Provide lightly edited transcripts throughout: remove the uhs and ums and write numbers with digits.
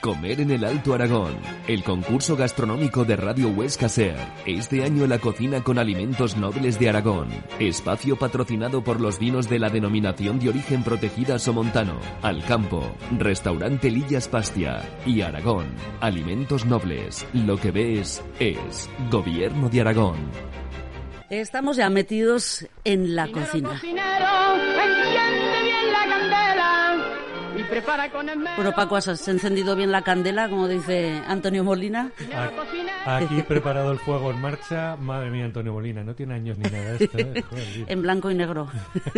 Comer en el Alto Aragón, el concurso gastronómico de Radio Huesca Ser. Este año la cocina con alimentos nobles de Aragón. Espacio patrocinado por los vinos de la denominación de origen protegida Somontano, Alcampo, Restaurante Lillas Pastia y Aragón. Alimentos nobles. Lo que ves es Gobierno de Aragón. Estamos ya metidos en la cocina. Cocinero, enciende bien la candela y prepara con el Bueno, Paco, ¿has encendido bien la candela, como dice Antonio Molina? Aquí preparado el fuego en marcha. Madre mía, Antonio Molina, no tiene años ni nada esto, ¿eh? Joder. En blanco y negro.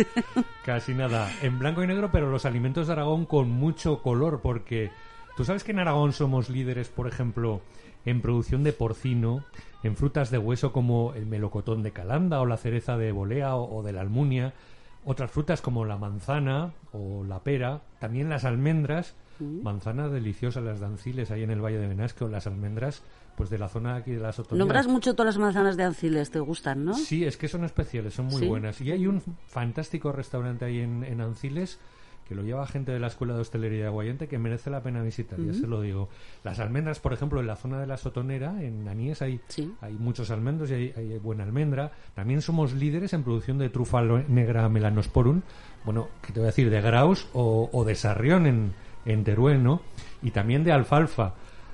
Casi nada. En blanco y negro, pero los alimentos de Aragón con mucho color, porque tú sabes que en Aragón somos líderes, por ejemplo, en producción de porcino, en frutas de hueso como el melocotón de Calanda o la cereza de Bolea o de la Almunia, otras frutas como la manzana o la pera, también las almendras, manzanas deliciosas, las de Anciles ahí en el Valle de Benasque, las almendras pues de la zona aquí de las Sotoneras. Nombras mucho todas las manzanas de Anciles, ¿te gustan, no? Sí, es que son especiales, son muy buenas. Y hay un fantástico restaurante ahí en Anciles que lo lleva gente de la Escuela de Hostelería de Aguayente, que merece la pena visitar, ya se lo digo. Las almendras, por ejemplo, en la zona de la Sotonera, en Aníes, hay muchos almendros y hay buena almendra. También somos líderes en producción de trufa negra melanosporum, bueno, que te voy a decir, de Graus o de Sarrión en Teruel, ¿no? Y también de alfalfa,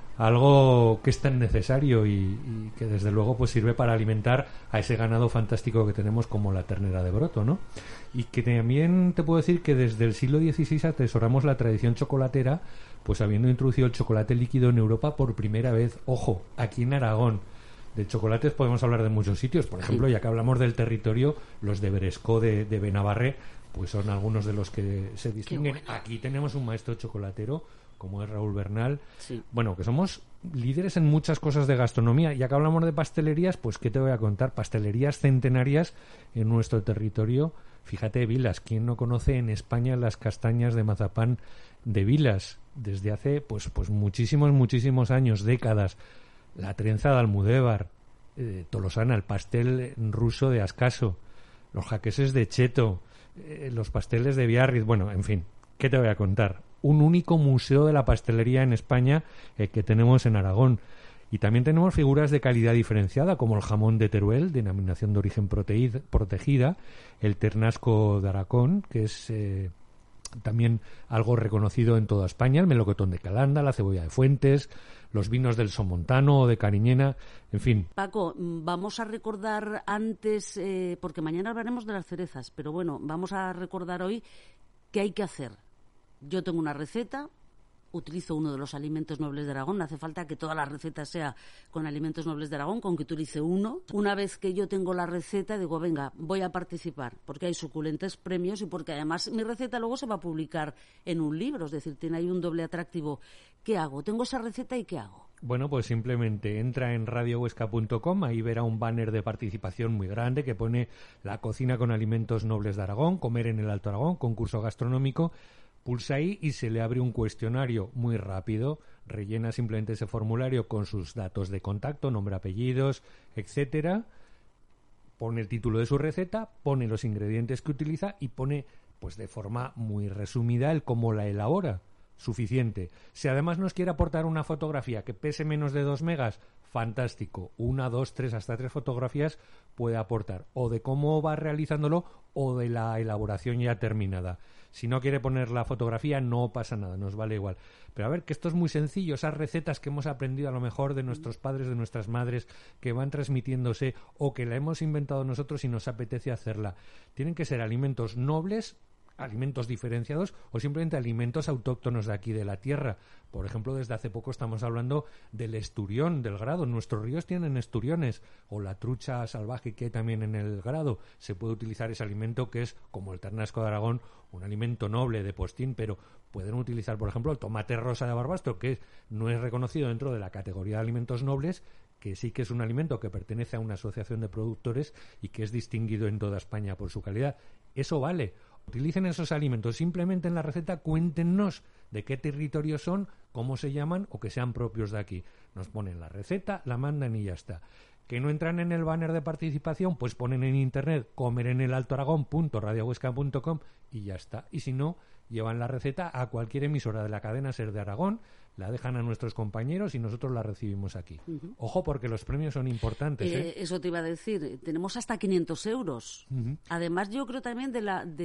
algo que es tan necesario y que desde luego pues sirve para alimentar a ese ganado fantástico que tenemos como la ternera de Broto, ¿no? Y que también te puedo decir que desde el siglo XVI atesoramos la tradición chocolatera, pues habiendo introducido el chocolate líquido en Europa por primera vez, ojo, aquí en Aragón. De chocolates podemos hablar de muchos sitios, por ejemplo, ya que hablamos del territorio, los de Berescó de Benabarré, pues son algunos de los que se distinguen. Aquí tenemos un maestro chocolatero como es Raúl Bernal. Bueno, que somos líderes en muchas cosas de gastronomía. Ya que hablamos de pastelerías, pues ¿qué te voy a contar? Pastelerías centenarias en nuestro territorio. Fíjate, Vilas, ¿quién no conoce en España las castañas de mazapán de Vilas? Desde hace pues muchísimos años, décadas. La trenza de Almudévar, Tolosana, el pastel ruso de Ascaso, los jaqueses de Cheto, los pasteles de Biarritz. Bueno, en fin, ¿qué te voy a contar? Un único museo de la pastelería en España que tenemos en Aragón. Y también tenemos figuras de calidad diferenciada, como el jamón de Teruel, denominación de origen protegida, el ternasco de Aragón, que es también algo reconocido en toda España, el melocotón de Calanda, la cebolla de Fuentes, los vinos del Somontano o de Cariñena, en fin. Paco, vamos a recordar antes, porque mañana hablaremos de las cerezas, pero bueno, vamos a recordar hoy qué hay que hacer. Yo tengo una receta, utilizo uno de los alimentos nobles de Aragón, no hace falta que toda la receta sea con alimentos nobles de Aragón, con que utilice uno. Una vez que yo tengo la receta, digo, venga, voy a participar, porque hay suculentes premios y porque además mi receta luego se va a publicar en un libro, es decir, tiene ahí un doble atractivo. ¿Qué hago? Tengo esa receta y ¿qué hago? Bueno, pues simplemente entra en radiohuesca.com, ahí verá un banner de participación muy grande que pone la cocina con alimentos nobles de Aragón, comer en el Alto Aragón, concurso gastronómico. Pulsa ahí y se le abre un cuestionario muy rápido, rellena simplemente ese formulario con sus datos de contacto, nombre, apellidos, etcétera, pone el título de su receta, pone los ingredientes que utiliza y pone, pues de forma muy resumida, el cómo la elabora. Suficiente. Si además nos quiere aportar una fotografía que pese menos de 2 megas, fantástico. 1, 2, 3, hasta 3 fotografías puede aportar, o de cómo va realizándolo o de la elaboración ya terminada. Si no quiere poner la fotografía, no pasa nada, nos vale igual. Pero a ver, que esto es muy sencillo, esas recetas que hemos aprendido a lo mejor de nuestros padres, de nuestras madres, que van transmitiéndose o que la hemos inventado nosotros y nos apetece hacerla. Tienen que ser alimentos nobles, alimentos diferenciados o simplemente alimentos autóctonos de aquí de la tierra. Por ejemplo, desde hace poco estamos hablando del esturión del Grado. Nuestros ríos tienen esturiones, o la trucha salvaje que hay también en el Grado. Se puede utilizar ese alimento que es, como el ternasco de Aragón, un alimento noble de postín, pero pueden utilizar, por ejemplo, el tomate rosa de Barbastro, que no es reconocido dentro de la categoría de alimentos nobles, que sí que es un alimento que pertenece a una asociación de productores y que es distinguido en toda España por su calidad. Eso vale. Utilicen esos alimentos. Simplemente en la receta cuéntenos de qué territorio son, cómo se llaman o que sean propios de aquí. Nos ponen la receta, la mandan y ya está. ¿Que no entran en el banner de participación? Pues ponen en internet comerenelaltoaragón.radiohuesca.com y ya está. Y si no, llevan la receta a cualquier emisora de la cadena SER de Aragón, la dejan a nuestros compañeros y nosotros la recibimos aquí. Ojo, porque los premios son importantes. Eso te iba a decir, tenemos hasta 500 euros. Además, yo creo también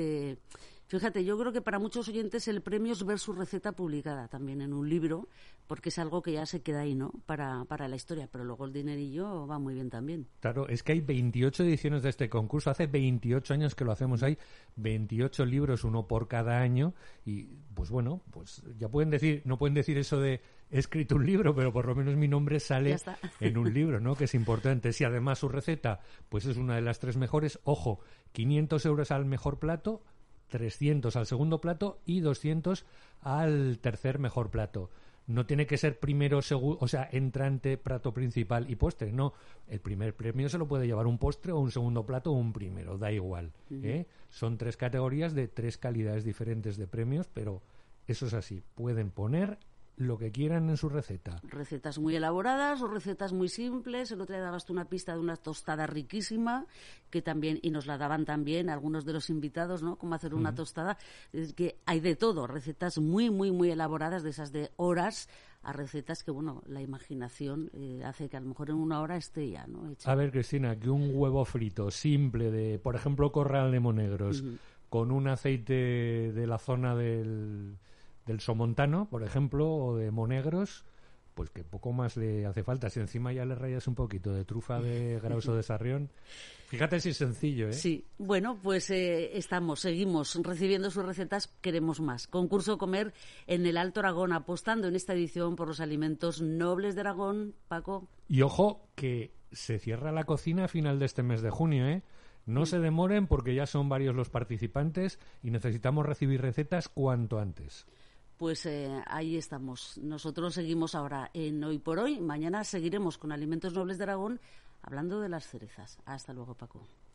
fíjate, yo creo que para muchos oyentes el premio es ver su receta publicada también en un libro, porque es algo que ya se queda ahí, ¿no? Para la historia, pero luego el dinerillo va muy bien también. Claro, es que hay 28 ediciones de este concurso, hace 28 años que lo hacemos, hay 28 libros, uno por cada año, y pues bueno, pues ya pueden decir, no pueden decir eso de he escrito un libro, pero por lo menos mi nombre sale en un libro, ¿no? Que es importante. Si además su receta pues es una de las 3 mejores, ojo, 500 euros al mejor plato, 300 al segundo plato y 200 al tercer mejor plato. No tiene que ser primero, o sea, entrante, plato principal y postre. No, el primer premio se lo puede llevar un postre o un segundo plato o un primero, da igual. Son 3 categorías de 3 calidades diferentes de premios, pero eso es así. Pueden poner lo que quieran en su receta. Recetas muy elaboradas o recetas muy simples. El otro día dabas tú una pista de una tostada riquísima, que también, y nos la daban también algunos de los invitados, ¿no? Cómo hacer una tostada. Es que hay de todo, recetas muy, muy, muy elaboradas, de esas de horas, a recetas que, bueno, la imaginación hace que a lo mejor en una hora esté ya, ¿no? Hecha. A ver, Cristina, que un huevo frito simple de, por ejemplo, Corral de Monegros, con un aceite de la zona del Somontano, por ejemplo, o de Monegros, pues que poco más le hace falta. Si encima ya le rayas un poquito de trufa de Grauso de Sarrión, fíjate si es sencillo, ¿eh? Sí, bueno, pues seguimos recibiendo sus recetas, queremos más. Concurso Comer en el Alto Aragón, apostando en esta edición por los alimentos nobles de Aragón, Paco. Y ojo, que se cierra la cocina a final de este mes de junio, ¿eh? No se demoren porque ya son varios los participantes y necesitamos recibir recetas cuanto antes. Pues ahí estamos. Nosotros seguimos ahora en Hoy por Hoy. Mañana seguiremos con Alimentos Nobles de Aragón hablando de las cerezas. Hasta luego, Paco.